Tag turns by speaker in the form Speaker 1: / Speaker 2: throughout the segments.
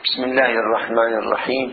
Speaker 1: بسم الله الرحمن الرحيم.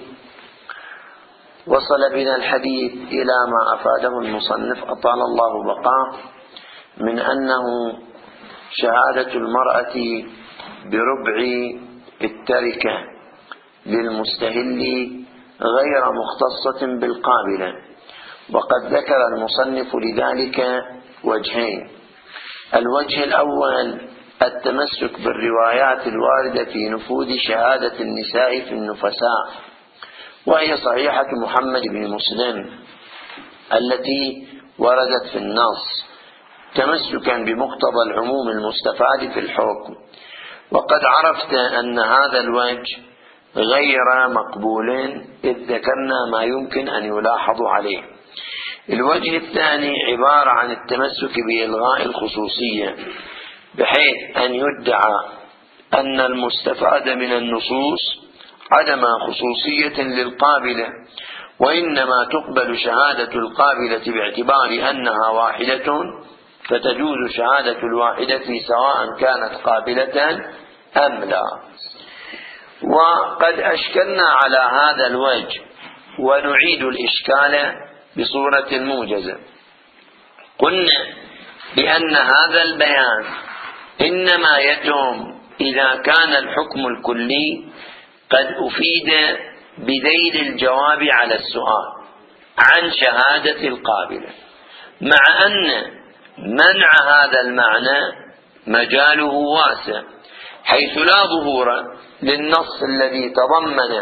Speaker 1: وصل بنا الحديث إلى ما أفاده المصنف أطال الله بقاه من أنه شهادة المرأة بربع التركة للمستهل غير مختصة بالقابلة، وقد ذكر المصنف لذلك وجهين. الوجه الأول التمسك بالروايات الواردة في نفوذ شهادة النساء في النفساء، وهي صحيحة محمد بن مسلم التي وردت في النص تمسكا بمقتضى العموم المستفاد في الحكم. وقد عرفت أن هذا الوجه غير مقبول إذ ذكرنا ما يمكن أن يلاحظ عليه. الوجه الثاني عبارة عن التمسك بإلغاء الخصوصية، بحيث أن يدعى أن المستفاد من النصوص عدم خصوصية للقابلة، وإنما تقبل شهادة القابلة باعتبار أنها واحدة، فتجوز شهادة الواحدة سواء كانت قابلة أم لا. وقد أشكلنا على هذا الوجه ونعيد الإشكال بصورة موجزة. قلنا بأن هذا البيان إنما يتم إذا كان الحكم الكلي قد أفيد بذيل الجواب على السؤال عن شهادة القابلة، مع أن منع هذا المعنى مجاله واسع، حيث لا ظهور للنص الذي تضمن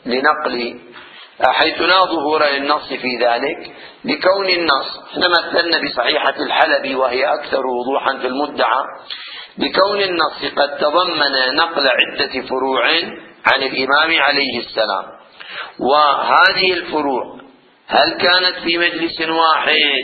Speaker 1: حيث لا ظهور للنص في ذلك، لكون النص احنا مثلنا بصحيحة الحلبي وهي أكثر وضوحا في المدعى، لكون النص قد تضمن نقل عدة فروع عن الإمام عليه السلام، وهذه الفروع هل كانت في مجلس واحد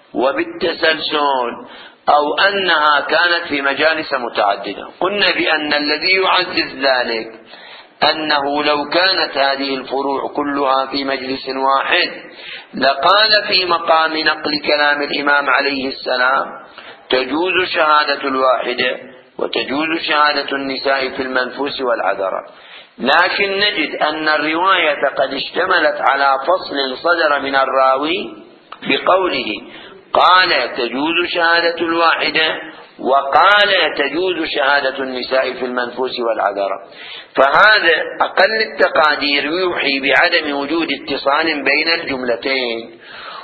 Speaker 1: وبالتسلسل أو أنها كانت في مجالس متعددة. قلنا بأن الذي يعزز ذلك أنه لو كانت هذه الفروع كلها في مجلس واحد لقال في مقام نقل كلام الإمام عليه السلام تجوز شهادة الواحدة وتجوز شهادة النساء في المنفوس والعذراء، لكن نجد أن الرواية قد اشتملت على فصل صدر من الراوي بقوله قال تجوز شهادة الواحدة وقال تجوز شهادة النساء في المنفوس والعذراء، فهذا أقل التقادير يوحي بعدم وجود اتصال بين الجملتين.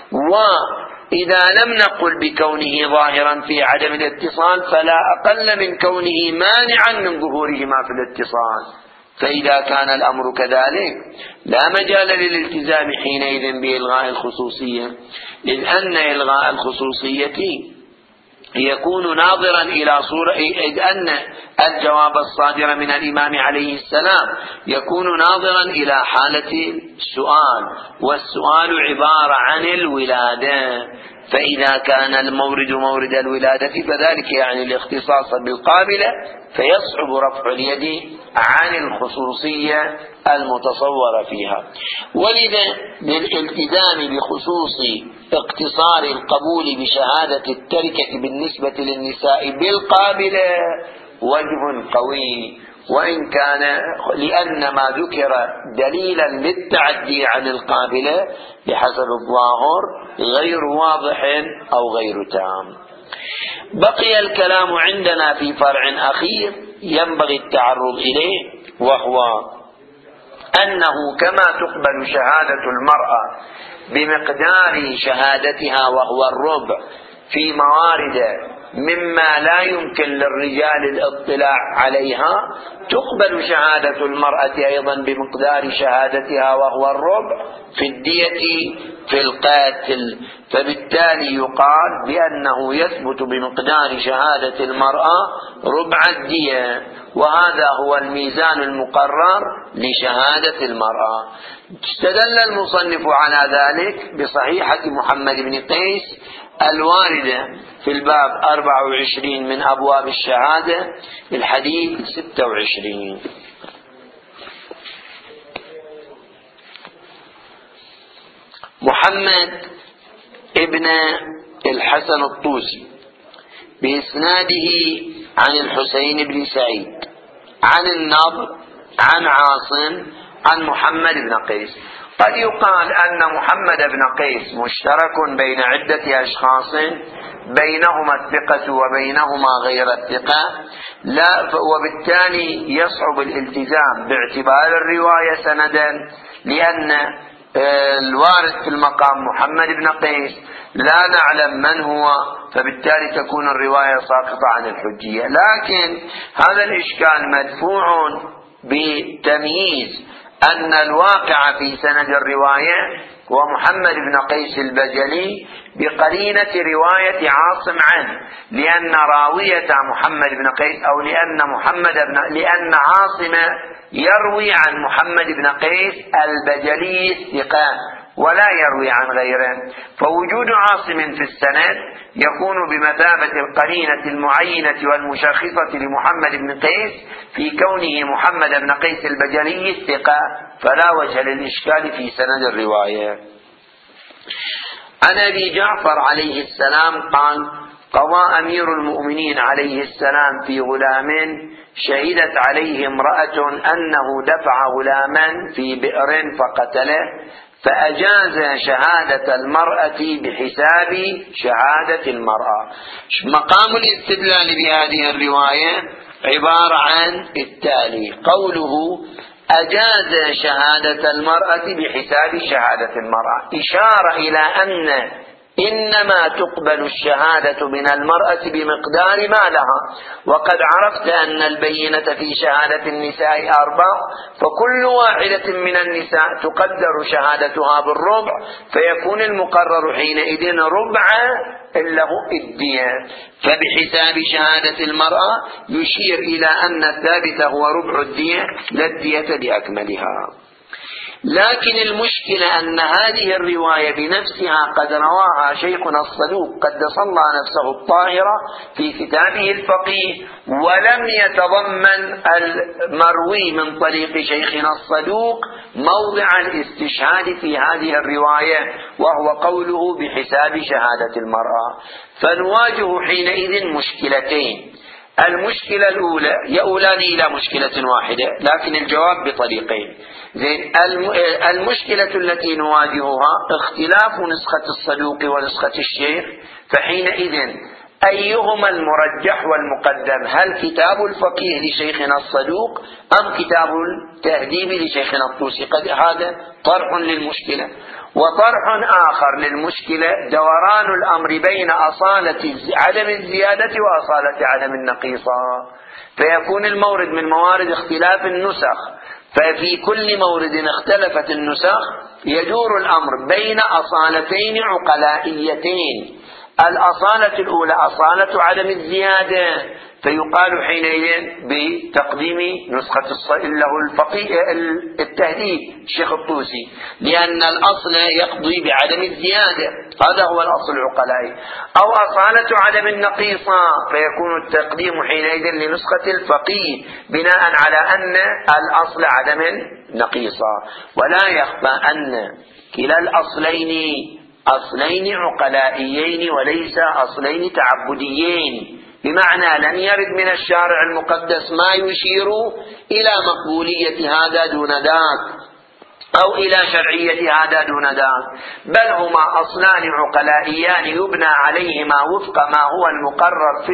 Speaker 1: وإذا لم نقل بكونه ظاهرا في عدم الاتصال فلا أقل من كونه مانعا من ظهورهما في الاتصال. فإذا كان الأمر كذلك لا مجال للالتزام حينئذ بإلغاء الخصوصية، إذ أن إلغاء الخصوصية يكون ناظرا إلى إذ أن الجواب الصادر من الإمام عليه السلام يكون ناظرا إلى حالة السؤال، والسؤال عبارة عن الولادة، فإذا كان المورد مورد الولادة فذلك يعني الاختصاص بالقابلة، فيصعب رفع اليد عن الخصوصية المتصورة فيها. ولذا للالتزام بخصوص اقتصار القبول بشهادة التركة بالنسبة للنساء بالقابلة وجه قوي، وإن كان لأن ما ذكر دليلا للتعدي عن القابلة بحسب الظاهر غير واضح أو غير تام. بقي الكلام عندنا في فرع أخير ينبغي التعرض إليه، وهو أنه كما تقبل شهادة المرأة بمقدار شهادتها وهو الربع في موارد مما لا يمكن للرجال الاطلاع عليها، تقبل شهادة المرأة أيضا بمقدار شهادتها وهو الربع في الدية في القاتل، فبالتالي يقال بأنه يثبت بمقدار شهادة المرأة ربع الدية، وهذا هو الميزان المقرر لشهادة المرأة. استدل المصنف على ذلك بصحيحة محمد بن قيس الواردة في الباب 24 من أبواب الشهادة الحديث 26. محمد ابن الحسن الطوسي بإسناده عن الحسين بن سعيد عن النضر عن عاصم عن محمد بن قيس. قد يقال أن محمد بن قيس مشترك بين عدة أشخاص بينهما الثقة وبينهما غير الثقة، لا، وبالتالي يصعب الالتزام باعتبار الرواية سندا، لأن الوارد في المقام محمد بن قيس لا نعلم من هو، فبالتالي تكون الرواية ساقطة عن الحجية. لكن هذا الإشكال مدفوع بتمييز أن الواقع في سند الرواية هو محمد بن قيس البجلي بقرينة رواية عاصم عنه، لأن راوية محمد بن قيس أو لأن عاصم يروي عن محمد بن قيس البجلي الثقة ولا يروي عن غيره، فوجود عاصم في السند يكون بمثابة القرينة المعينة والمشخصة لمحمد بن قيس في كونه محمد بن قيس البجلي الثقة، فلا وجه للإشكال في سند الرواية. عن أبي جعفر عليه السلام قال: قضى أمير المؤمنين عليه السلام في غلام شهدت عليه امرأة أنه دفع غلاما في بئر فقتله، فأجاز شهادة المرأة بحساب شهادة المرأة. مقام الاستدلال بهذه الرواية عبارة عن التالي: قوله أجاز شهادة المرأة بحساب شهادة المرأة إشارة إلى أن إنما تقبل الشهادة من المرأة بمقدار ما لها، وقد عرفت أن البينة في شهادة النساء 4، فكل واحدة من النساء تقدر شهادتها بالربع، فيكون المقرر حينئذ ربع له الدية، فبحساب شهادة المرأة يشير إلى أن الثابت هو ربع الدية لا الدية بأكملها. لكن المشكلة أن هذه الرواية بنفسها قد رواها شيخنا الصدوق قدس الله نفسه الطاهرة في كتابه الفقيه، ولم يتضمن المروي من طريق شيخنا الصدوق موضع الاستشهاد في هذه الرواية، وهو قوله بحساب شهادة المرأة. فنواجه حينئذ مشكلتين: المشكلة الأولى يؤولان إلى مشكلة واحدة لكن الجواب بطريقين. المشكلة التي نواجهها اختلاف نسخة الصدوق ونسخة الشيخ، فحينئذ أيهما المرجح والمقدم؟ هل كتاب الفقيه لشيخنا الصدوق أم كتاب التهذيب لشيخنا الطوسي؟ هذا طرح للمشكلة. وطرح آخر للمشكلة دوران الأمر بين أصالة عدم الزيادة وأصالة عدم النقيصة، فيكون المورد من موارد اختلاف النسخ، ففي كل مورد اختلفت النسخ يدور الأمر بين أصالتين عقلائيتين: الأصالة الأولى أصالة عدم الزيادة، فيقال حينئذ بتقديم نسخة له الفقيه التهذيب الشيخ الطوسي، لأن الأصل يقضي بعدم الزيادة، هذا هو الأصل العقلائي. أو أصالة عدم النقيصة، فيكون التقديم حينئذ لنسخة الفقيه بناء على أن الأصل عدم النقيصة. ولا يخفى أن كلا الأصلين أصلين عقلائيين وليس أصلين تعبديين، بمعنى لم يرد من الشارع المقدس ما يشير إلى مقبولية هذا دون ذاك أو إلى شرعية هذا دون ذاك، بل هما أصلان عقلائيان يبنى عليهما وفق ما هو المقرر في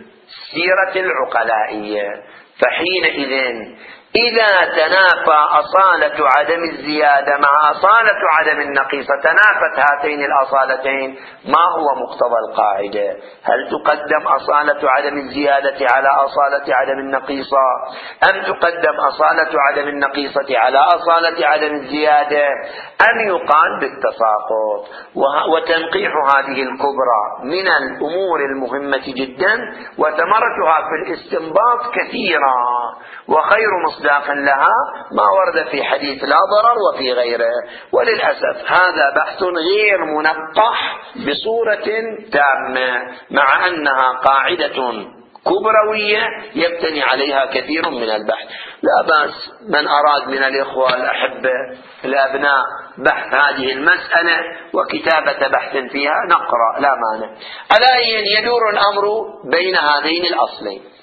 Speaker 1: السيرة العقلائية. فحينئذ إذا تنافى أصالة عدم الزيادة مع أصالة عدم النقيصة، تنافت هاتين الأصالتين، ما هو مقتضى القاعدة؟ هل تقدم أصالة عدم الزيادة على أصالة عدم النقيصة، أم تقدم أصالة عدم النقيصة على أصالة عدم الزيادة، أم يقال بالتساقط؟ وتنقيح هذه الكبرى من الأمور المهمة جدا، وثمرتها في الاستنباط كثيرة، وخير مصداق لها ما ورد في حديث لا ضرر وفي غيره. وللأسف هذا بحث غير منقح بصورة تامة، مع أنها قاعدة كبروية يبتني عليها كثير من البحث. لا بأس من أراد من الإخوة الأحبة الأبناء بحث هذه المسألة وكتابة بحث فيها نقرأ، لا مانع. على أي يدور الأمر بين هذين الأصلين: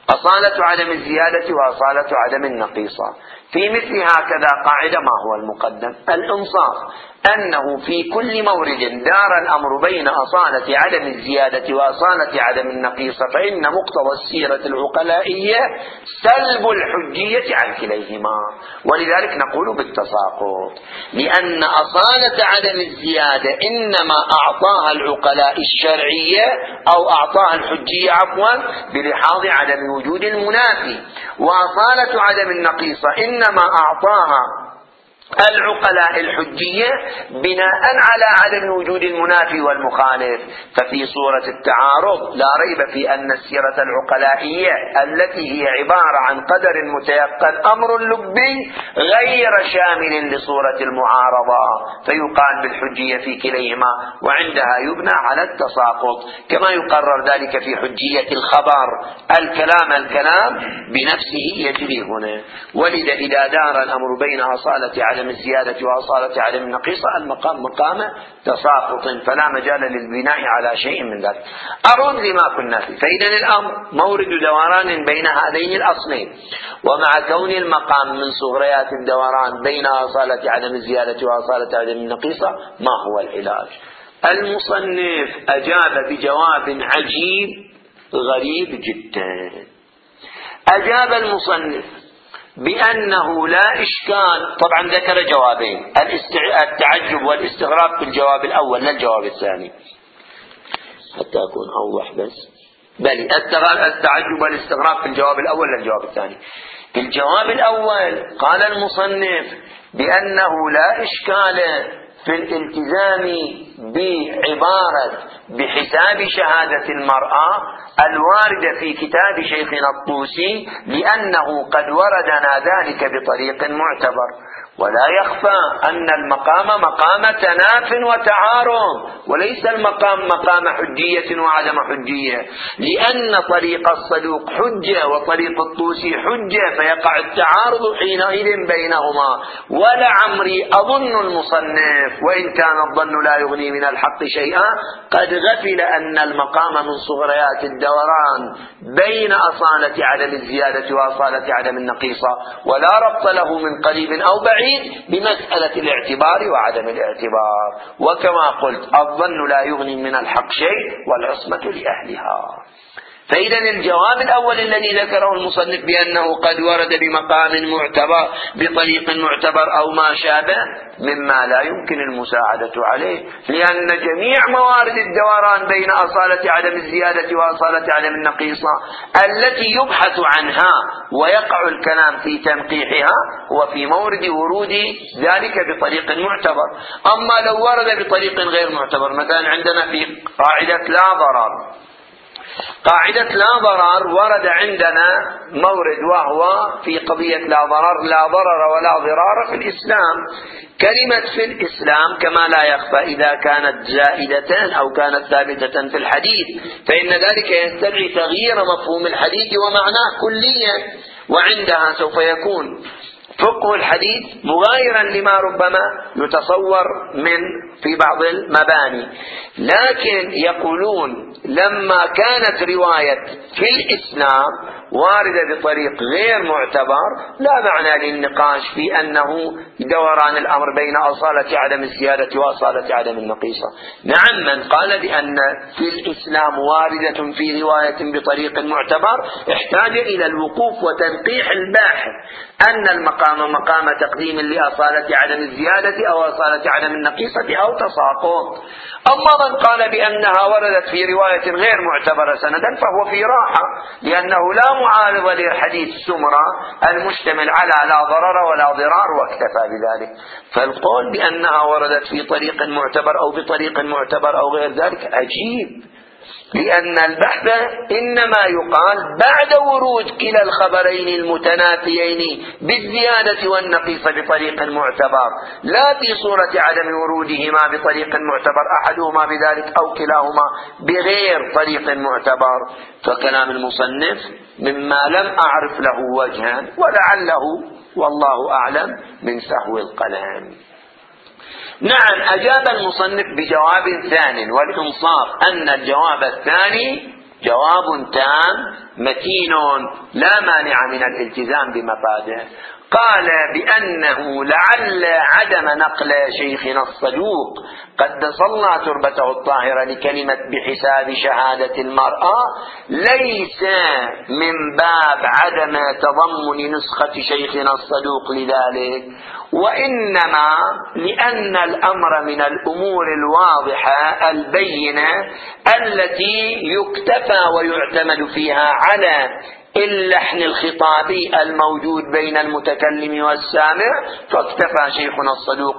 Speaker 1: أصالة عدم الزيادة وأصالة عدم النقيصة. في مثل هكذا قاعدة ما هو المقدم؟ الإنصاف، أنه في كل مورد دار الأمر بين أصالة عدم الزيادة وأصالة عدم النقيصة، فإن مقتضى السيرة العقلائية سلب الحجية عن كليهما، ولذلك نقول بالتساقط، لأن أصالة عدم الزيادة إنما أعطاها العقلاء الشرعية أو أعطاها الحجية بلحاظ عدم وجود المنافي، وأصالة عدم النقيصة إنما أعطاها العقلاء الحجية بناء على عدم وجود المنافي والمخالف. ففي صورة التعارض لا ريب في أن السيرة العقلائية التي هي عبارة عن قدر متيقن أمر لبي غير شامل لصورة المعارضة، فيقال بالحجية في كليهما، وعندها يبنى على التساقط، كما يقرر ذلك في حجية الخبر. الكلام بنفسه يجري هنا. ولذا إذا دار الأمر بين أصالة عدم الزيادة وأصالة عدم النقيصة، المقام مقام تساقط، فلا مجال للبناء على شيء من ذلك. أرد لما كنا فيه. فإذا الأمر مورد دوران بين هذين الأصلين، ومع كون المقام من صغريات الدوران بين أصالة عدم الزيادة وأصالة عدم النقيصة، ما هو العلاج؟ المصنف أجاب بجواب عجيب غريب جدا. أجاب المصنف بأنه لا إشكال. طبعا ذكر جوابين، التعجب والاستغراب في الجواب الأول لا الجواب الثاني، حتى أكون أوضح بس. بل التعجب والاستغراب في الجواب الأول لا الجواب الثاني. في الجواب الأول قال المصنف بأنه لا إشكال في الالتزام بعبارة بحساب شهادة المرأة الواردة في كتاب شيخنا الطوسي، لأنه قد وردنا ذلك بطريق معتبر. ولا يخفى أن المقام مقام تناف وتعارض، وليس المقام مقام حجية وعدم حجية، لأن طريق الصدوق حجة وطريق الطوسي حجة، فيقع التعارض حينئذ بينهما. ولعمري أظن المصنف، وإن كان الظن لا يغني من الحق شيئا، قد غفل أن المقام من صغريات الدوران بين أصالة عدم الزيادة وأصالة عدم النقيصة، ولا ربط له من قريب أو بعيد بمسألة الاعتبار وعدم الاعتبار. وكما قلت الظن لا يغني من الحق شيء والعصمة لأهلها. فإذا الجواب الأول الذي ذكره المصنف بأنه قد ورد بمقام معتبر بطريق معتبر أو ما شابه مما لا يمكن المساعدة عليه، لأن جميع موارد الدوران بين أصالة عدم الزيادة وأصالة عدم النقيصة التي يبحث عنها ويقع الكلام في تنقيحها هو في مورد ورود ذلك بطريق معتبر. أما لو ورد بطريق غير معتبر، مثلا عندنا في قاعدة لا ضرر، قاعدة لا ضرر ورد عندنا مورد وهو في قضية لا ضرر ولا ضرار في الإسلام. كلمة في الإسلام كما لا يخفى إذا كانت زائدة أو كانت ثابتة في الحديث، فإن ذلك يستدعي تغيير مفهوم الحديث ومعناه كليا، وعندها سوف يكون فقه الحديث مغايرا لما ربما يتصور من في بعض المباني. لكن يقولون لما كانت رواية في الإسلام واردة بطريق غير معتبر، لا معنى للنقاش في أنه دوران الأمر بين أصالة عدم الزيادة وأصالة عدم النقيصة. نعم، من قال بأن في الإسلام واردة في رواية بطريق معتبر احتاج إلى الوقوف وتنقيح الباحث أن المقام مقام تقديم لأصالة عدم الزيادة أو أصالة عدم النقيصة أو تساقط. أما من قال بأنها وردت في رواية غير معتبرة سندا فهو في راحة، لأنه لا معارض للحديث سمرة المشتمل على لا ضرر ولا ضرار واكتفى بذلك. فالقول بأنها وردت في طريق معتبر أو بطريق معتبر أو غير ذلك عجيب، لأن البحث إنما يقال بعد ورود كلا الخبرين المتنافيين بالزيادة والنقيصة بطريق معتبر، لا في صورة عدم ورودهما بطريق معتبر أحدهما بذلك أو كلاهما بغير طريق معتبر. فكلام المصنف مما لم أعرف له وجها، ولعله والله أعلم من سهو القلم. نعم، أجاب المصنف بجواب ثاني، والإنصاف أن الجواب الثاني جواب تام متين لا مانع من الالتزام بمفاده. قال بأنه لعل عدم نقل شيخنا الصدوق قدس الله تربته الطاهرة لكلمة بحساب شهادة المرأة ليس من باب عدم تضمن نسخة شيخنا الصدوق لذلك، وإنما لأن الأمر من الأمور الواضحة البينة التي يكتفى ويعتمد فيها على اللحن الخطابي الموجود بين المتكلم والسامع، فاكتفى شيخنا الصدوق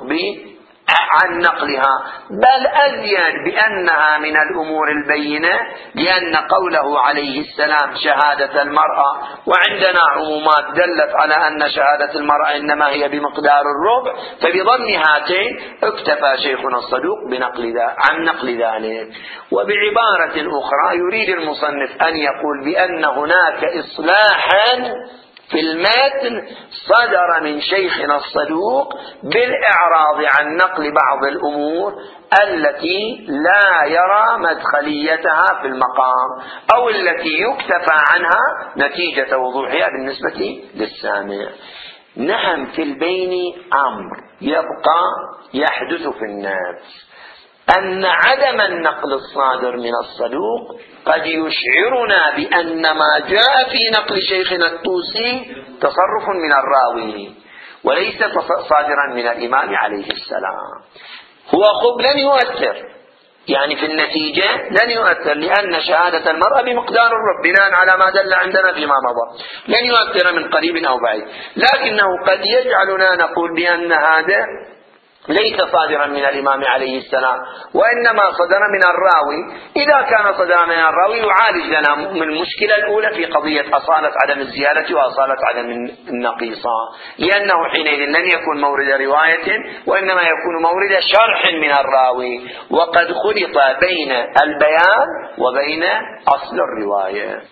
Speaker 1: عن نقلها، بل أزيد بأنها من الأمور البينة، لأن قوله عليه السلام شهادة المرأة، وعندنا عمومات دلت على أن شهادة المرأة إنما هي بمقدار الربع، فبضم هاتين اكتفى شيخنا الصدوق عن نقل ذلك. وبعبارة أخرى يريد المصنف أن يقول بأن هناك إصلاحا في المتن صدر من شيخنا الصدوق بالإعراض عن نقل بعض الأمور التي لا يرى مدخليتها في المقام أو التي يكتفى عنها نتيجة وضوحها بالنسبة للسامع. نعم، في البين أمر يبقى يحدث في النفس، أن عدم النقل الصادر من الصدوق قد يشعرنا بأن ما جاء في نقل شيخنا الطوسي تصرف من الراوي وليس صادرا من الإمام عليه السلام. هو خب لن يؤثر، يعني في النتيجة لن يؤثر، لأن شهادة المرأة بمقدار الرب بناء على ما دل عندنا فيما مضى لن يؤثر من قريب أو بعيد، لكنه قد يجعلنا نقول بأن هذا ليس صادرا من الإمام عليه السلام وإنما صدر من الراوي. إذا كان صدر من الراوي يعالج لنا من المشكلة الأولى في قضية أصالة عدم الزيادة وأصالة عدم النقيصة، لأنه حينئذ لن يكون مورد رواية وإنما يكون مورد شرح من الراوي، وقد خلط بين البيان وبين أصل الرواية.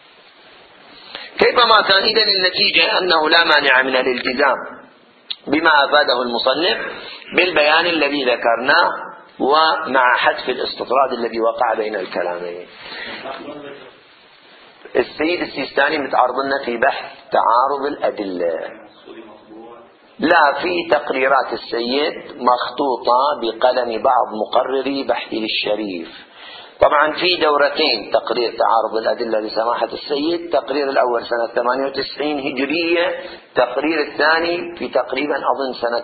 Speaker 1: كيفما كان إذن النتيجة أنه لا مانع من الالتزام بما أفاده المصنف بالبيان الذي ذكرناه ومع حذف الاستطراد الذي وقع بين الكلامين. السيد السيستاني متعرض لنا في بحث تعارض الأدلة، لا في تقريرات السيد مخطوطة بقلم بعض مقرري بحثه الشريف. طبعا في دورتين تقرير تعارض الأدلة لسماحة السيد، تقرير الأول سنة 98 هجرية، تقرير الثاني في تقريبا أظن سنة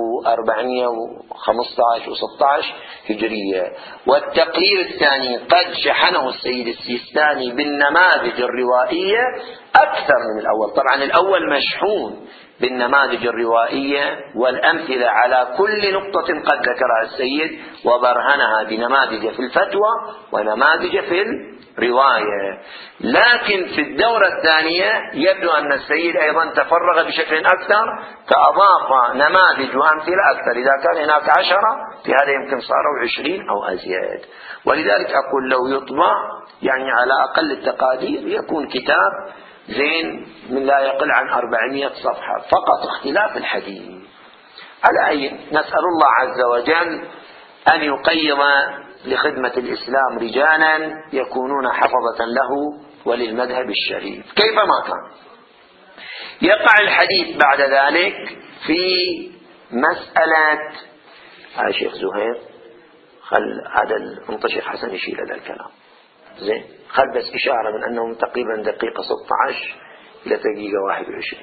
Speaker 1: 1415 و16 هجرية. والتقرير الثاني قد شحنه السيد السيستاني بالنماذج الروائية أكثر من الأول. طبعا الأول مشحون بالنماذج الروائية والأمثلة على كل نقطة قد ذكرها السيد وبرهنها بنماذج في الفتوى ونماذج في الرواية. لكن في الدورة الثانية يبدو أن السيد أيضا تفرغ بشكل أكثر، فأضاف نماذج وأمثلة أكثر. إذا كان هناك 10 في هذا يمكن صاروا 20 أو أزيد. ولذلك أقول لو يطبع يعني على أقل التقادير يكون كتاب زين من لا يقل عن 400 صفحة فقط اختلاف الحديث. على أي نسأل الله عز وجل أن يقيض لخدمة الإسلام رجالا يكونون حفظة له وللمذهب الشريف. كيفما كان يقع الحديث بعد ذلك في مسألة شيخ زهير، خل هذا المنتشر حسن يشيل هذا الكلام زين، خل بس إشارة من أنهم تقريبا دقيقة 16 إلى دقيقة 21.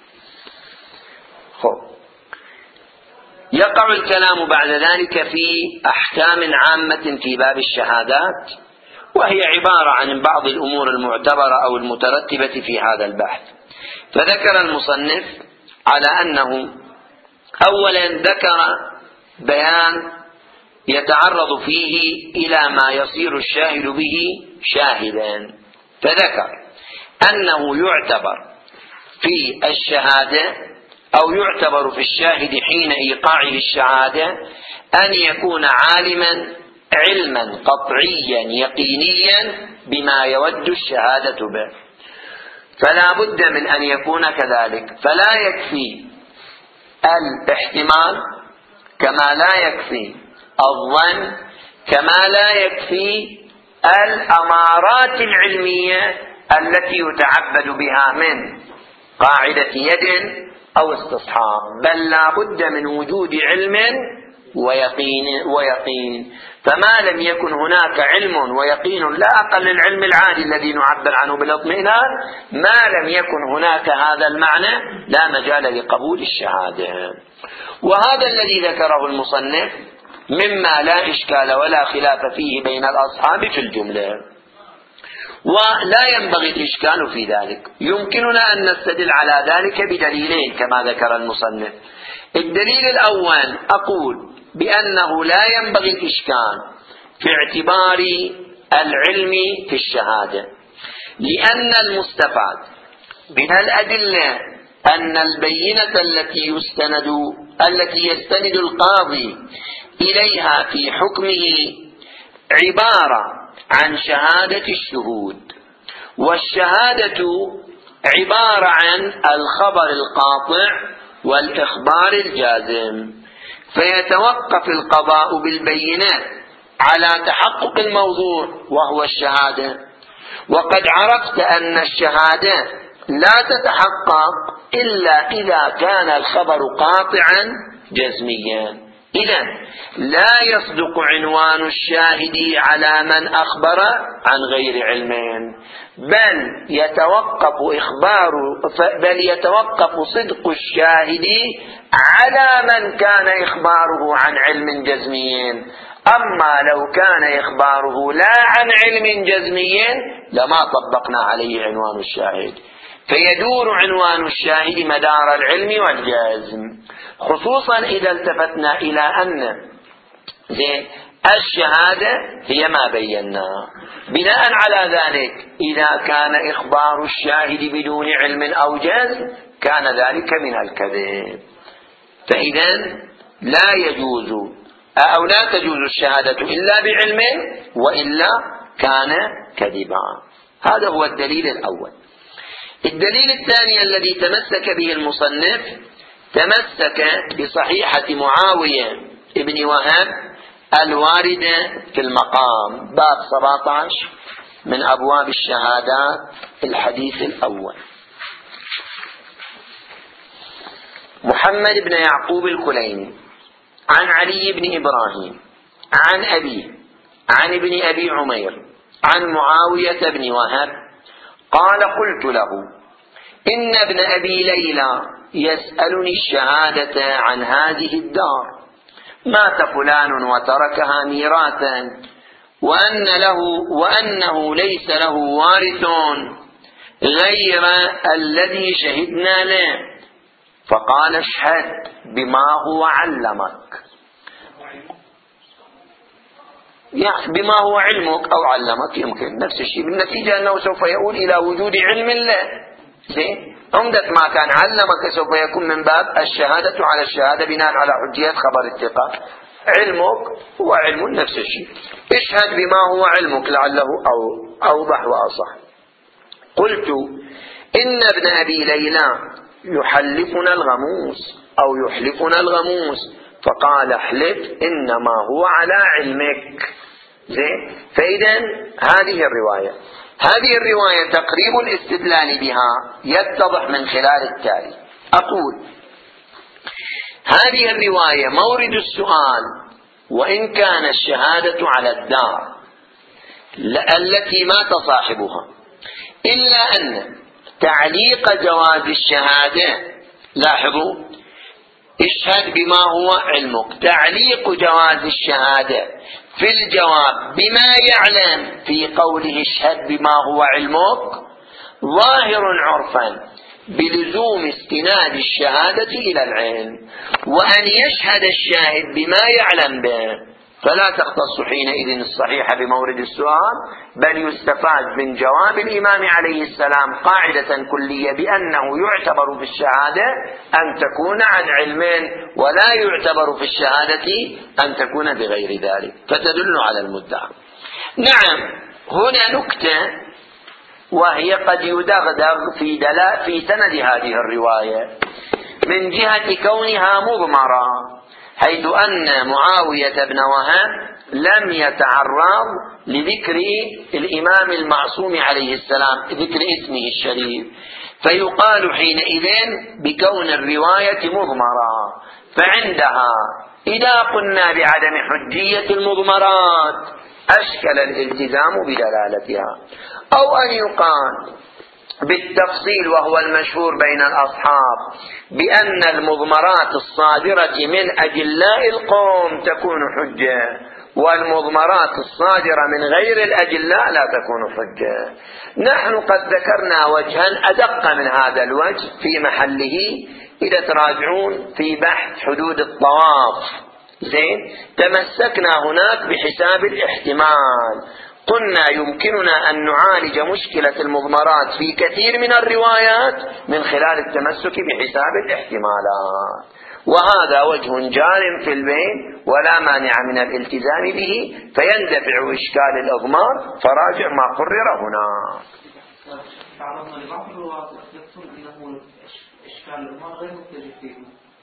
Speaker 1: يقع الكلام بعد ذلك في أحكام عامة في باب الشهادات، وهي عبارة عن بعض الأمور المعتبرة أو المترتبة في هذا البحث. فذكر المصنف على أنه أولا ذكر بيان يتعرض فيه إلى ما يصير الشاهد به شاهدا، فذكر أنه يعتبر في الشهادة أو يعتبر في الشاهد حين إيقاعه الشهادة أن يكون عالما علما قطعيا يقينيا بما يود الشهادة به، فلا بد من أن يكون كذلك. فلا يكفي الاحتمال كما لا يكفي الظن كما لا يكفي الأمارات العلمية التي يتعبد بها من قاعدة يد أو استصحاب، بل لا بد من وجود علم ويقين. فما لم يكن هناك علم ويقين لا أقل العلم العادي الذي نعبر عنه بالاطمئنان، ما لم يكن هناك هذا المعنى لا مجال لقبول الشهادة. وهذا الذي ذكره المصنف مما لا إشكال ولا خلاف فيه بين الأصحاب في الجملة، ولا ينبغي الإشكال في ذلك. يمكننا أن نستدل على ذلك بدليلين كما ذكر المصنف. الدليل الأول أقول بأنه لا ينبغي الإشكال في اعتبار العلم في الشهادة، لأن المستفاد من الأدلة أن البينة التي يستند القاضي إليها في حكمه عبارة عن شهادة الشهود، والشهادة عبارة عن الخبر القاطع والإخبار الجازم، فيتوقف القضاء بالبينات على تحقق الموضوع وهو الشهادة. وقد عرفت أن الشهادة لا تتحقق إلا إذا كان الخبر قاطعا جزميا. إذن لا يصدق عنوان الشاهد على من أخبر عن غير علم، بل يتوقف صدق الشاهد على من كان إخباره عن علم جزمي. أما لو كان إخباره لا عن علم جزمي لما طبقنا عليه عنوان الشاهد، فيدور عنوان الشاهد مدار العلم والجزم، خصوصا إذا التفتنا إلى أن الشهادة هي ما بينا. بناء على ذلك إذا كان إخبار الشاهد بدون علم أو جزم كان ذلك من الكذب، فإذا لا يجوز أو لا تجوز الشهادة إلا بعلم، وإلا كان كذبا. هذا هو الدليل الأول. الدليل الثاني الذي تمسك به المصنف تمسك بصحيحة معاوية ابن وهب الواردة في المقام، باب 17 من أبواب الشهادات، الحديث الأول. محمد بن يعقوب الكليني عن علي بن إبراهيم عن أبيه عن ابن أبي عمير عن معاوية بن وهب قال: قلت له: إن ابن أبي ليلى يسألني الشهادة عن هذه الدار، مات فلان وتركها ميراثا، وأنه ليس له وارث غير الذي شهدنا له، فقال: اشهد بما هو علمك، يعني بما هو علمك أو علمك يمكن نفس الشيء، بالنتيجة أنه سوف يؤول إلى وجود علم الله. عمدة ما كان علمك سوف يكون من باب الشهادة على الشهادة بناء على حجية خبر الثقة. علمك هو علم نفس الشيء، اشهد بما هو علمك لعله أوضح وأصح. قلت: إن ابن أبي ليلى يحلفنا الغموس فقال: احلف إنما هو على علمك. فإذا هذه الرواية تقريب الاستدلال بها يتضح من خلال التالي. أقول: هذه الرواية مورد السؤال، وإن كان الشهادة على الدار التي مات صاحبها، إلا أن تعليق جواز الشهادة، لاحظوا، اشهد بما هو علمك، تعليق جواز الشهادة في الجواب بما يعلم في قوله اشهد بما هو علمك ظاهر عرفا بلزوم استناد الشهادة إلى العلم، وأن يشهد الشاهد بما يعلم به فلا تختص حينئذ الصحيحة بمورد السؤال، بل يستفاد من جواب الإمام عليه السلام قاعدة كلية بأنه يعتبر في الشهادة أن تكون عن علم، ولا يعتبر في الشهادة أن تكون بغير ذلك، فتدل على المدعى. نعم، هنا نكتة وهي قد يدغدغ في سند هذه الرواية من جهة كونها مضمرة، حيث أن معاوية بن وهب لم يتعرض لذكر الإمام المعصوم عليه السلام، ذكر اسمه الشريف، فيقال حينئذ بكون الرواية مضمرة. فعندها إذا قلنا بعدم حجية المضمرات أشكل الالتزام بدلالتها، أو أن يقال بالتفصيل وهو المشهور بين الأصحاب بأن المضمرات الصادرة من أجلاء القوم تكون حجة، والمضمرات الصادرة من غير الأجلاء لا تكون حجة. نحن قد ذكرنا وجها أدق من هذا الوجه في محله إذا تراجعون في بحث حدود الطواف. زين، تمسكنا هناك بحساب الاحتمال، قلنا يمكننا أن نعالج مشكلة المضمرات في كثير من الروايات من خلال التمسك بحساب الاحتمالات، وهذا وجه جار في البين ولا مانع من الالتزام به، فيندفع إشكال الإضمار. فراجع ما قرر هنا.
Speaker 2: تعرضنا لبعض الرواة يقصدون أنه إشكال الإضمار غير مختلف فيه،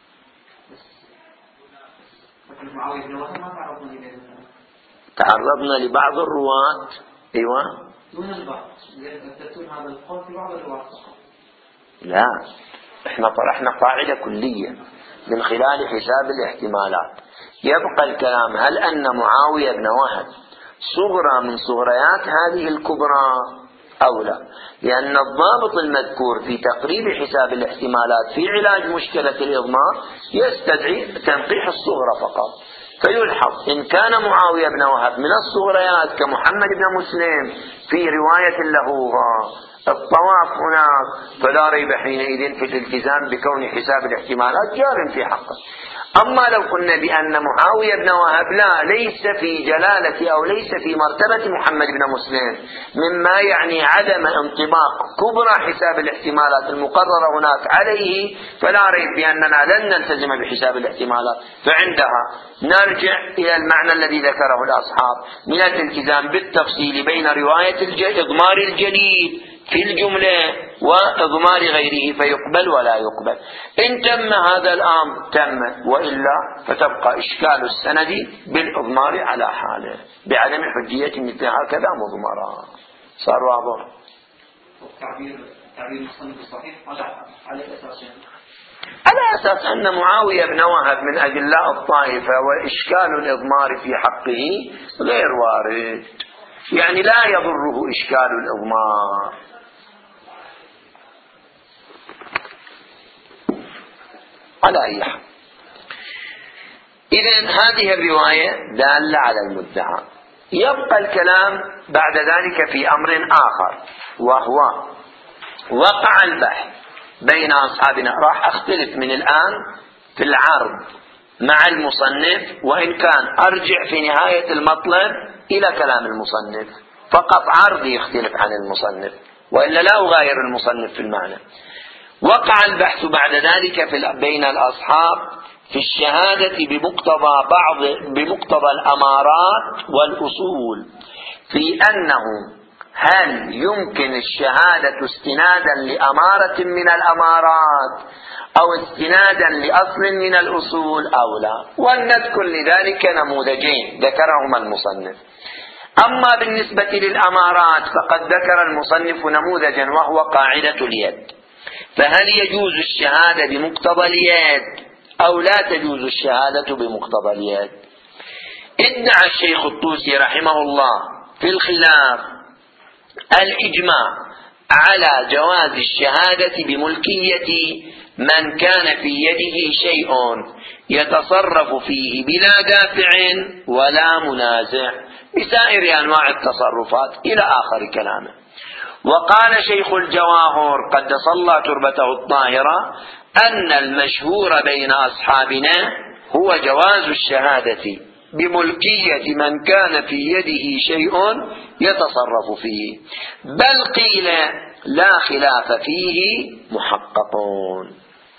Speaker 2: بس معاوية بن وهب ما تعرضنا إليه.
Speaker 1: تعرضنا لبعض الرواة ايوه
Speaker 2: دون البعض، تكون هذا القول في بعض الرواة فقط.
Speaker 1: لا، احنا طرحنا قاعدة كلية من خلال حساب الاحتمالات. يبقى الكلام هل أن معاوية بن وهب صغرى من صغريات هذه الكبرى أو لا، لأن الضابط المذكور في تقريب حساب الاحتمالات في علاج مشكلة الإضمار يستدعي تنقيح الصغرى فقط. فيلحظ إن كان معاوية بن وهب من الصغريات كمحمد بن مسلم في رواية له الطواف هناك، فلا ريب حينئذ في الالتزام بكون حساب الاحتمالات جار في حقه. أما لو قلنا بأن معاوية بن وهب لا، ليس في جلالة أو ليس في مرتبة محمد بن مسلم، مما يعني عدم انطباق كبرى حساب الاحتمالات المقررة هناك عليه، فلا ريب بأننا لن نلتزم بحساب الاحتمالات. فعندها نرجع إلى المعنى الذي ذكره الأصحاب من الالتزام بالتفصيل بين رواية إضمار الجليل في الجملة وإضمار غيره، فيقبل ولا يقبل. إن تم هذا الأمر تم، وإلا فتبقى إشكال السند بالإضمار على حاله بعدم حجية مثل هكذا مضمرا. صار واضح؟
Speaker 2: تعبير المصنف الصحيح على أساس
Speaker 1: على أساس أن معاوية بن وهب من أجلاء الطائفة، وإشكال الإضمار في حقه غير وارد، يعني لا يضره إشكال الإضمار. على أي حال، إذن هذه الرواية دالة على المدعى. يبقى الكلام بعد ذلك في أمر آخر، وهو وقع البحث بين أصحابنا. راح أختلف من الآن في العرض مع المصنف، وإن كان أرجع في نهاية المطلب إلى كلام المصنف، فقط عرضي يختلف عن المصنف، وإلا لا أغاير المصنف في المعنى. وقع البحث بعد ذلك بين الأصحاب في الشهادة بمقتضى الأمارات والأصول، في أنه هل يمكن الشهادة استنادا لأمارة من الأمارات أو استنادا لأصل من الأصول أو لا. ونذكر لذلك نموذجين ذكرهما المصنف. أما بالنسبة للأمارات فقد ذكر المصنف نموذجا وهو قاعدة اليد. فهل يجوز الشهادة بمقتضى اليد أو لا تجوز الشهادة بمقتضى اليد؟ ادعى الشيخ الطوسي رحمه الله في الخلاف الإجماع على جواز الشهادة بملكية من كان في يده شيء يتصرف فيه بلا دافع ولا منازع بسائر أنواع التصرفات إلى آخر كلامه. وقال شيخ الجواهر قدس الله تربته الطاهرة أن المشهور بين أصحابنا هو جواز الشهادة بملكية من كان في يده شيء يتصرف فيه، بل قيل لا خلاف فيه محققون.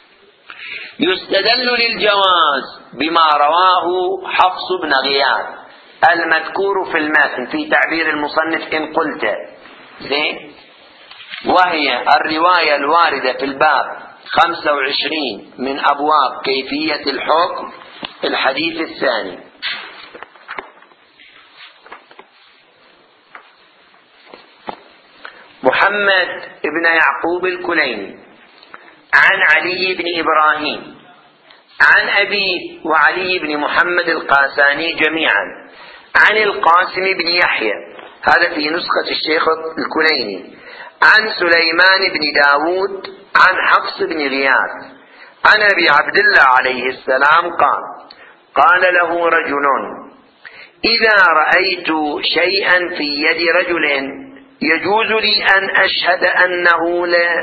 Speaker 1: يستدل للجواز بما رواه حفص بن غياث المذكور في المتن في تعبير المصنف إن قلت زين، وهي الرواية الواردة في الباب 25 من أبواب كيفية الحكم الحديث الثاني: محمد بن يعقوب الكليني عن علي بن إبراهيم عن أبي وعلي بن محمد القاساني جميعا عن القاسم بن يحيى، هذا في نسخة الشيخ الكليني، عن سليمان بن داود عن حفص بن غياث عن أبي عبد الله عليه السلام قال له رجل: إذا رأيت شيئا في يد رجل يجوز لي أن أشهد أنه لا؟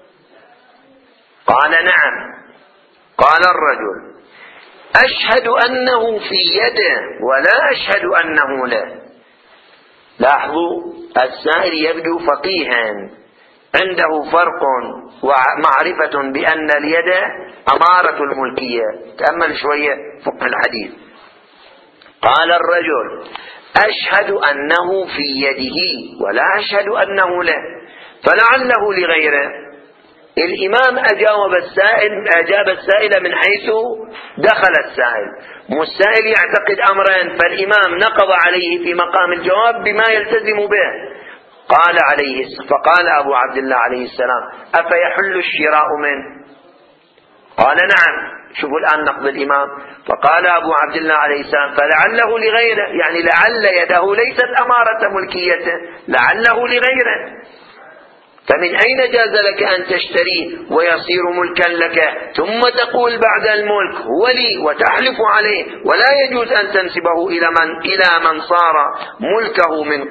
Speaker 1: قال: نعم. قال الرجل: أشهد أنه في يده ولا أشهد أنه لا. لاحظوا، السائل يبدو فقيها، عنده فرق ومعرفة بأن اليد أمارة الملكية. تأمل شوية فقه الحديث. قال الرجل: أشهد أنه في يده ولا أشهد أنه له، فلعله لغيره. الإمام أجاب السائل من حيث دخل السائل. السائل يعتقد أمرين، فالإمام نقض عليه في مقام الجواب بما يلتزم به. فقال أبو عبد الله عليه السلام: أفيحل الشراء منه؟ قال: نعم. شوفوا الآن نقض الإمام. فقال أبو عبد الله عليه السلام: فلعله لغيره، يعني لعل يده ليست أمارة ملكيته، لعله لغيره. فمن أين جاز لك أن تشتريه ويصير ملكا لك ثم تقول بعد الملك هو لي وتحلف عليه؟ ولا يجوز أن تنسبه إلى من صار ملكه من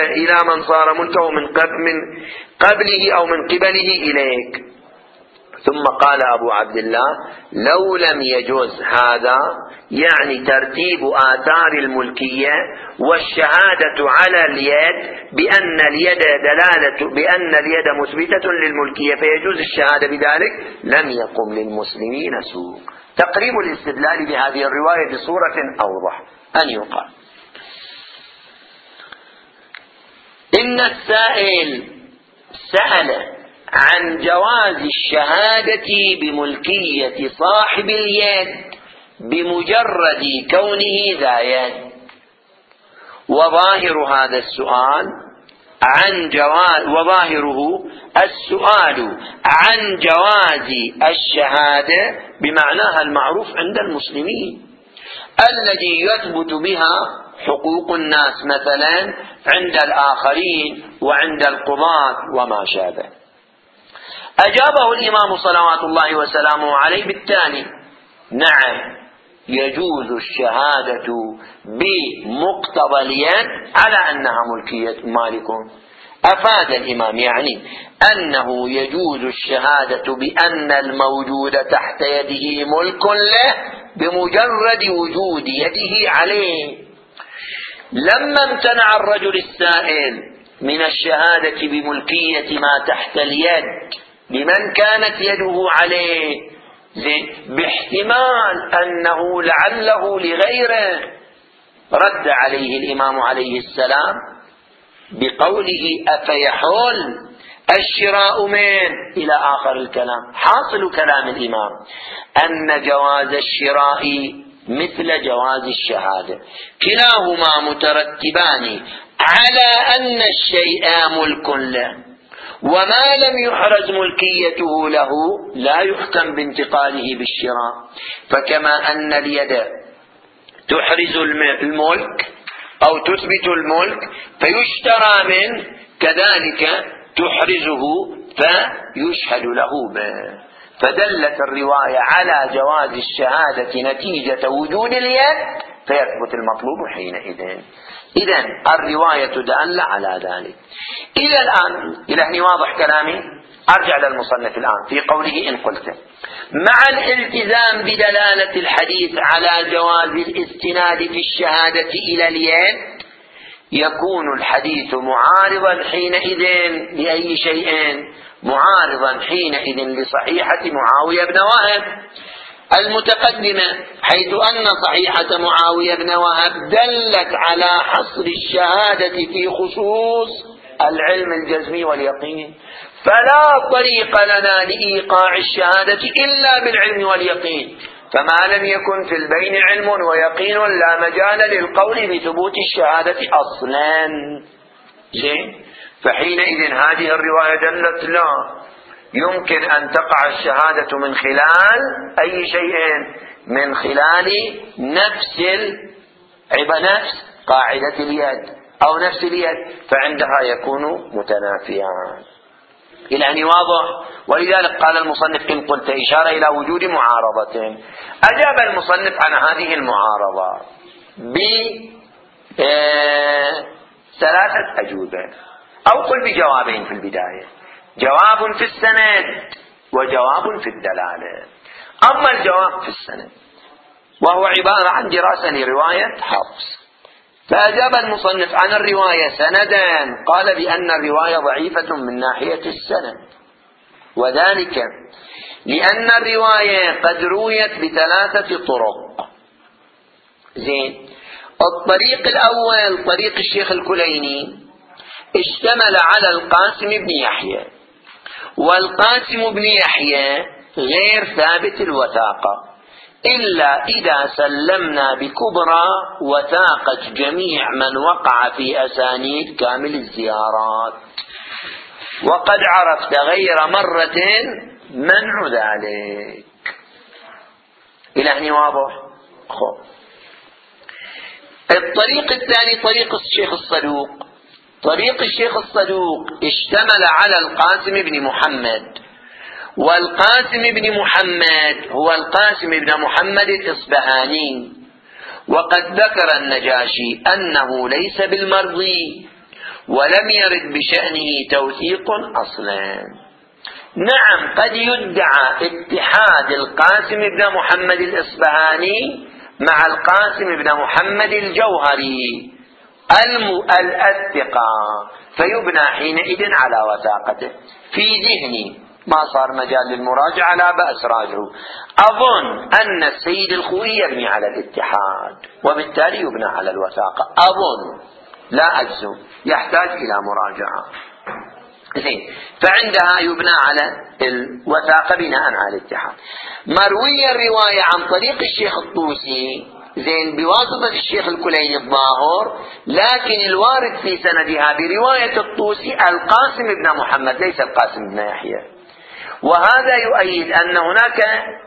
Speaker 1: قبله أو من قبله إليك. ثم قال أبو عبد الله: لو لم يجوز هذا، يعني ترتيب آثار الملكية والشهادة على اليد بأن اليد مثبتة للملكية فيجوز الشهادة بذلك، لم يقم للمسلمين سوء. تقريب الاستدلال بهذه الرواية بصورة أوضح أن يقال: إن السائل سأل عن جواز الشهادة بملكية صاحب اليد بمجرد كونه ذا يد، وظاهره السؤال عن جواز الشهادة بمعناها المعروف عند المسلمين الذي يثبت بها حقوق الناس، مثلا عند الآخرين وعند القضاة وما شابه. أجابه الإمام صلوات الله وسلامه عليه بالتالي: نعم، يجوز الشهادة بمقتضى اليد على أنها ملكية مالك. أفاد الإمام يعني أنه يجوز الشهادة بأن الموجود تحت يده ملك له بمجرد وجود يده عليه. لما امتنع الرجل السائل من الشهادة بملكية ما تحت اليد لمن كانت يده عليه باحتمال أنه لعله لغيره، رد عليه الإمام عليه السلام بقوله: أفيحل الشراء من إلى آخر الكلام. حاصل كلام الإمام أن جواز الشراء مثل جواز الشهادة كلاهما مترتبان على أن الشيء ملك له، وما لم يحرز ملكيته له لا يحكم بانتقاله بالشراء. فكما أن اليد تحرز الملك أو تثبت الملك فيشترى منه، كذلك تحرزه فيشهد له به. فدلت الرواية على جواز الشهادة نتيجة وجود اليد فيثبت المطلوب حينئذ. إذن الرواية دل على ذلك. إلى هنا واضح كلامي. أرجع للمصنف الآن في قوله: إن قلت مع الالتزام بدلالة الحديث على جواز الاستناد في الشهادة إلى اليد، يكون الحديث معارضا حينئذ لأي شيء؟ معارضا حينئذ لصحيحة معاوية بن وهب المتقدمة، حيث أن صحيحة معاوية بن وهب دلت على حصر الشهادة في خصوص العلم الجزمي واليقين، فلا طريق لنا لإيقاع الشهادة إلا بالعلم واليقين. فما لم يكن في البين علم ويقين لا مجال للقول بثبوت الشهادة أصلا. زين، فحينئذ هذه الرواية دلت لا يمكن أن تقع الشهادة من خلال أي شيء، من خلال نفس قاعدة اليد أو نفس اليد، فعندها يكون متنافيان. إلى أن واضح. ولذلك قال المصنف إن قلت إشارة إلى وجود معارضة. أجاب المصنف عن هذه المعارضة بثلاثة أجوبة، أو قل بجوابين في البداية: جواب في السند وجواب في الدلالة. أما الجواب في السند وهو عبارة عن دراسة لرواية حفص، فأجاب المصنف عن الرواية سندا، قال بأن الرواية ضعيفة من ناحية السند، وذلك لأن الرواية قد رويت بثلاثة طرق. زين، الطريق الأول طريق الشيخ الكليني اشتمل على القاسم بن يحيى، والقاسم بن يحيى غير ثابت الوثاقة إلا إذا سلمنا بكبرى وثاقة جميع من وقع في أسانيد كامل الزيارات، وقد عرفت غير مرة منع ذلك. إلى هنا واضح؟ الطريق الثاني طريق الشيخ الصدوق. طريق الشيخ الصدوق اشتمل على القاسم بن محمد، والقاسم بن محمد هو القاسم بن محمد الإصبهاني، وقد ذكر النجاشي أنه ليس بالمرضي ولم يرد بشأنه توثيق أصلا. نعم، قد يدعى اتحاد القاسم بن محمد الإصبهاني مع القاسم بن محمد الجوهري الثقة، فيبنى حينئذ على وثاقته. في ذهني ما صار مجال للمراجعة، لا بأس راجعوا. أظن أن السيد الخوئي يبني على الاتحاد، وبالتالي يبنى على الوثاقة. أظن، لا أجزم، يحتاج إلى مراجعة. زين، فعندها يبنى على الوثاقة بناء على الاتحاد. مروية الرواية عن طريق الشيخ الطوسي، زين، بواسطة الشيخ الكليني الظاهر، لكن الوارد في سندها برواية الطوسي القاسم بن محمد ليس القاسم بن يحيى، وهذا يؤيد أن هناك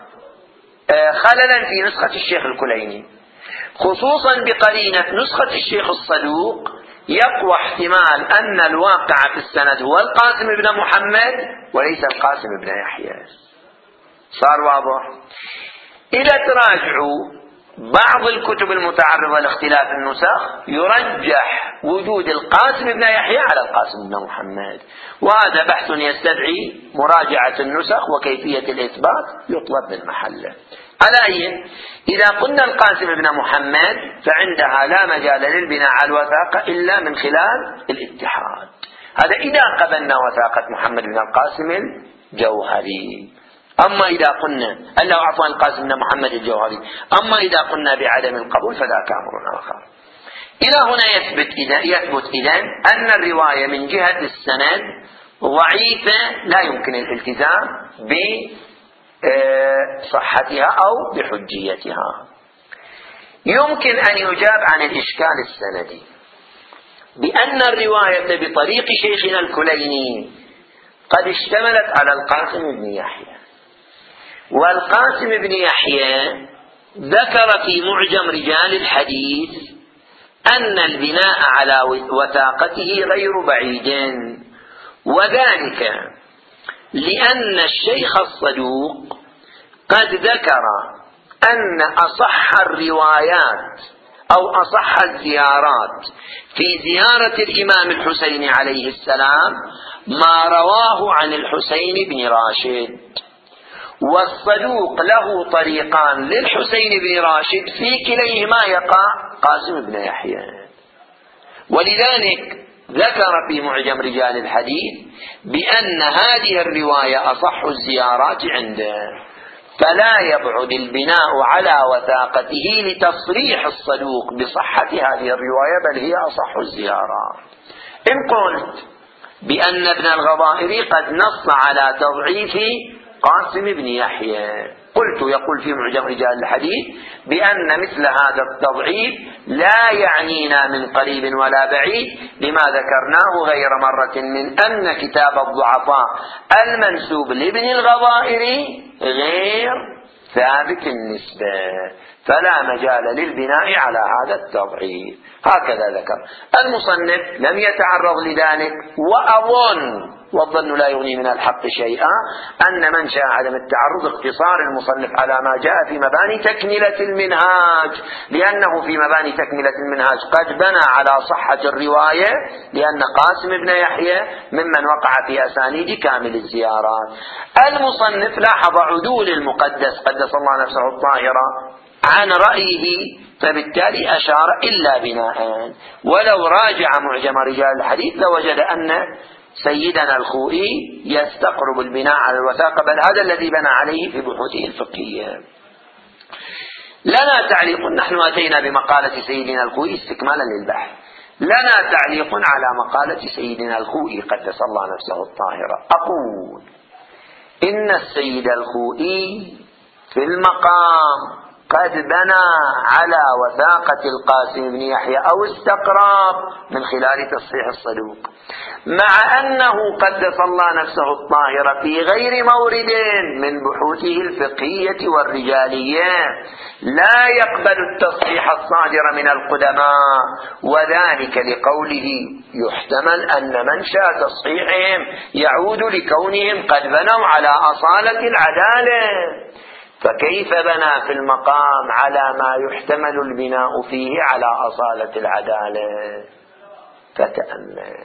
Speaker 1: خللا في نسخة الشيخ الكليني، خصوصا بقرينة نسخة الشيخ الصدوق. يقوى احتمال أن الواقع في السند هو القاسم بن محمد وليس القاسم بن يحيى. صار واضح؟ إذا تراجعوا بعض الكتب المتعرضة لاختلاف النسخ يرجح وجود القاسم بن يحيى على القاسم بن محمد، وهذا بحث يستدعي مراجعة النسخ وكيفية الإثبات يطلب من محله. على أي، إذا قلنا القاسم بن محمد فعندها لا مجال للبناء على الوثاقة إلا من خلال الاتحاد. هذا إذا قبلنا وثاقة محمد بن القاسم الجوهري. أما إذا قلنا أنه عفوا القاسم بن محمد الجوهري، أما إذا قلنا بعدم القبول فذاك أمر آخر. إلى هنا يثبت إذن أن الرواية من جهة السند ضعيفة، لا يمكن الالتزام بصحتها أو بحجيتها. يمكن أن يجاب عن الإشكال السندي بأن الرواية بطريق شيخنا الكليني قد اشتملت على القاسم بن يحيى، والقاسم بن يحيى ذكر في معجم رجال الحديث أن البناء على وثاقته غير بعيد، وذلك لأن الشيخ الصدوق قد ذكر أن أصح الروايات أو أصح الزيارات في زيارة الإمام الحسين عليه السلام ما رواه عن الحسين بن راشد، والصدوق له طريقان للحسين بن راشد في كليهما يقع قاسم بن يحيى، ولذلك ذكر في معجم رجال الحديث بأن هذه الرواية أصح الزيارات عنده، فلا يبعد البناء على وثاقته لتصريح الصدوق بصحة هذه الرواية، بل هي أصح الزيارات. إن قلت بأن ابن الغضائري قد نص على تضعيف قاسم بن يحيى، قلت يقول في معجم رجال الحديث بأن مثل هذا التضعيف لا يعنينا من قريب ولا بعيد لما ذكرناه غير مرة من أن كتاب الضعفاء المنسوب لابن الغضائري غير ثابت النسبة، فلا مجال للبناء على هذا التضعيف. هكذا ذكر المصنف، لم يتعرض لذلك. وأظن والظن لا يغني من الحق شيئا أن من شاء عدم التعرض اقتصار المصنف على ما جاء في مباني تكملة المنهاج، لأنه في مباني تكملة المنهاج قد بنى على صحة الرواية، لأن قاسم بن يحيى ممن وقع في أسانيد كامل الزيارات. المصنف لاحظ عدول المقدس قدس الله نفسه الطاهرة عن رأيه، فبالتالي أشار إلا بناء. ولو راجع معجم رجال الحديث لوجد أن سيدنا الخوئي يستقرب البناء على الوثاقة، بل هذا الذي بنى عليه في بحوثه الفقهية. لنا تعليق، نحن أتينا بمقالة سيدنا الخوئي استكمالا للبحث، لنا تعليق على مقالة سيدنا الخوئي قدس الله نفسه الطاهرة. أقول إن السيد الخوئي في المقام قد بنى على وثاقة القاسم بن يحيى أو استقراب من خلال تصحيح الصدوق، مع أنه قدس الله نفسه الطاهرة في غير مورد من بحوثه الفقهية والرجالية لا يقبل التصحيح الصادر من القدماء، وذلك لقوله يحتمل أن منشأ تصحيحهم يعود لكونهم قد بنوا على أصالة العدالة، فكيف بنى في المقام على ما يحتمل البناء فيه على أصالة العدالة؟ فتأمل.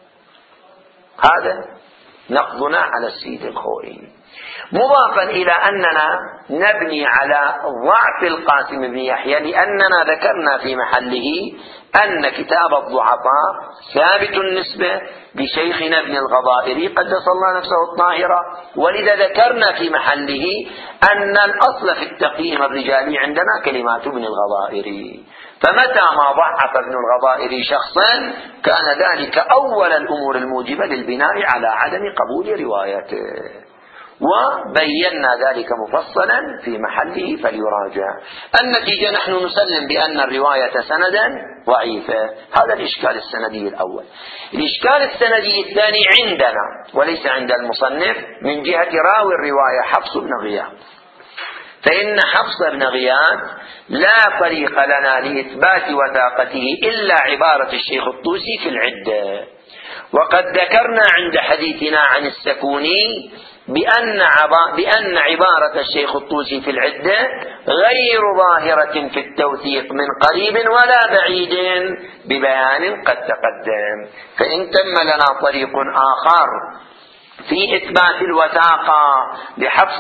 Speaker 1: هذا نقضنا على السيد الخوئي، مضافا إلى أننا نبني على ضعف القاسم بن يحيى، لأننا ذكرنا في محله أن كتاب الضعفاء ثابت النسبة بشيخنا ابن الغضائري قدس الله نفسه الطاهرة، ولذا ذكرنا في محله أن الأصل في التقييم الرجالي عندنا كلمات ابن الغضائري، فمتى ما ضعف ابن الغضائري شخصا كان ذلك أول الأمور الموجبة للبناء على عدم قبول روايته، وبينا ذلك مفصلا في محله فليراجع. النتيجة نحن نسلم بأن الرواية سندا ضعيفة، هذا الإشكال السندي الأول. الإشكال السندي الثاني عندنا وليس عند المصنف من جهة راوي الرواية حفص بن غياث، فإن حفص بن غياث لا طريق لنا لإثبات وثاقته إلا عبارة الشيخ الطوسي في العدة، وقد ذكرنا عند حديثنا عن السكوني بأن عبارة الشيخ الطوسي في العدة غير ظاهرة في التوثيق من قريب ولا بعيد ببيان قد تقدم، فإن تم لنا طريق آخر في إثبات الوثاقة لحفص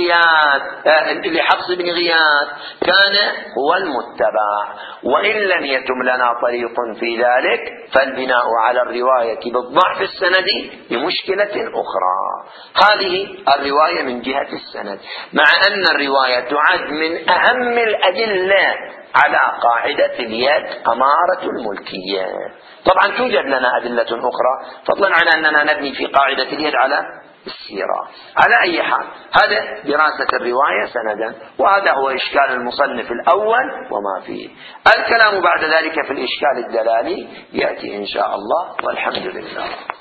Speaker 1: بن غياث كان هو المتبع، وإن لم يتم لنا طريق في ذلك فالبناء على الرواية بالضعف السندي بمشكلة أخرى. هذه الرواية من جهة السند، مع أن الرواية تعد من أهم الأدلة على قاعدة اليد أمارة الملكية. طبعا توجد لنا أدلة أخرى فضلا عن أننا نبني في قاعدة اليد على السيرة. على أي حال هذا دراسة الرواية سندا، وهذا هو إشكال المصنف الأول وما فيه. الكلام بعد ذلك في الإشكال الدلالي يأتي إن شاء الله، والحمد لله.